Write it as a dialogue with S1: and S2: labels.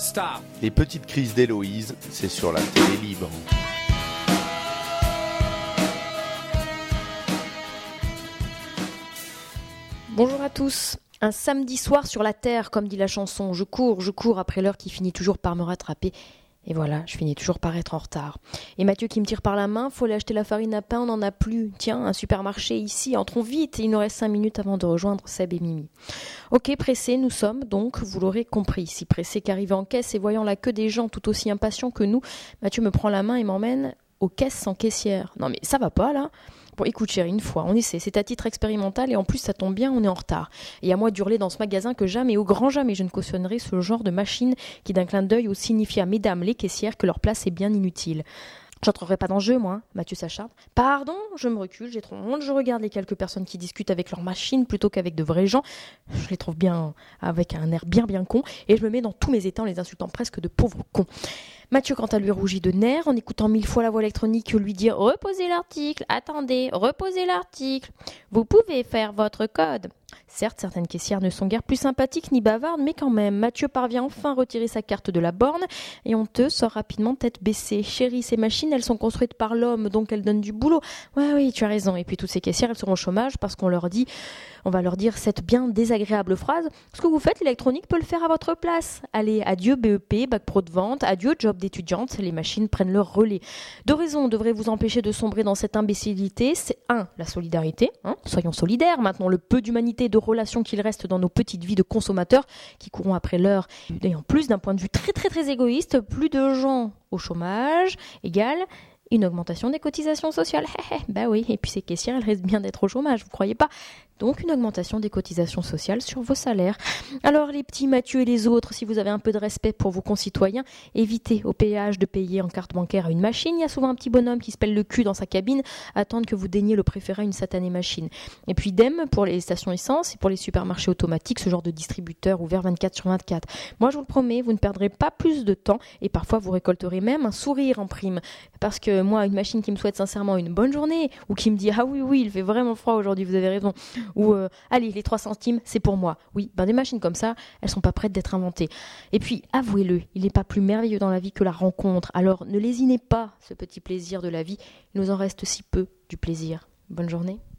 S1: Stop.
S2: Les petites crises d'Héloïse, c'est sur la télé libre.
S3: Bonjour à tous. Un samedi soir sur la terre, comme dit la chanson. Je cours après l'heure qui finit toujours par me rattraper. Et voilà, je finis toujours par être en retard. Et Mathieu qui me tire par la main, faut aller acheter la farine à pain, on n'en a plus. Tiens, un supermarché ici, entrons vite. Il nous reste 5 minutes avant de rejoindre Seb et Mimi. Ok, pressés, nous sommes donc, vous l'aurez compris, si pressés qu'arriver en caisse et voyant la queue des gens tout aussi impatients que nous, Mathieu me prend la main et m'emmène aux caisses sans caissière. Non mais ça va pas là ? Bon, écoute chérie, une fois, on essaie, c'est à titre expérimental et en plus ça tombe bien, on est en retard. Et à moi d'hurler dans ce magasin que jamais, au grand jamais, je ne cautionnerai ce genre de machine qui d'un clin d'œil signifie à mesdames les caissières que leur place est bien inutile. J'entrerai pas dans le jeu, moi, hein. Mathieu s'acharne. Pardon, je me recule, j'ai trop honte, je regarde les quelques personnes qui discutent avec leur machine plutôt qu'avec de vrais gens. Je les trouve bien, avec un air bien con, et je me mets dans tous mes états en les insultant presque de pauvres cons. Mathieu, quant à lui, rougit de nerfs en écoutant 1000 fois la voix électronique lui dire « Reposez l'article, attendez, reposez l'article, vous pouvez faire votre code ». Certes, certaines caissières ne sont guère plus sympathiques ni bavardes, mais quand même, Mathieu parvient enfin à retirer sa carte de la borne et honteux sort rapidement tête baissée. Chérie, ces machines, elles sont construites par l'homme, donc elles donnent du boulot. Ouais, oui, tu as raison. Et puis toutes ces caissières, elles seront au chômage parce qu'on va leur dire cette bien désagréable phrase. Ce que vous faites, l'électronique peut le faire à votre place. Allez, adieu BEP, bac pro de vente, adieu job d'étudiante, les machines prennent leur relais. 2 raisons devraient vous empêcher de sombrer dans cette imbécilité. C'est 1, la solidarité. Soyons solidaires, maintenant le peu d'humanité et de relations qu'il reste dans nos petites vies de consommateurs qui courons après l'heure. Et en plus, d'un point de vue très égoïste, plus de gens au chômage égale une augmentation des cotisations sociales. Bah oui, et puis ces caissières, elles risquent bien d'être au chômage, vous croyez pas ? Donc une augmentation des cotisations sociales sur vos salaires. Alors les petits Mathieu et les autres, si vous avez un peu de respect pour vos concitoyens, évitez au péage de payer en carte bancaire à une machine. Il y a souvent un petit bonhomme qui se pèle le cul dans sa cabine, attendre que vous daigniez le préférer à une satanée machine. Et puis idem pour les stations essence et pour les supermarchés automatiques, ce genre de distributeur ouvert 24/24. Moi je vous le promets, vous ne perdrez pas plus de temps et parfois vous récolterez même un sourire en prime. Parce que moi, une machine qui me souhaite sincèrement une bonne journée ou qui me dit « Ah oui, il fait vraiment froid aujourd'hui, vous avez raison » ou allez, les 3 centimes, c'est pour moi. Oui, des machines comme ça, elles sont pas prêtes d'être inventées. Et puis, avouez-le, il n'est pas plus merveilleux dans la vie que la rencontre. Alors, ne lésinez pas ce petit plaisir de la vie. Il nous en reste si peu du plaisir. Bonne journée.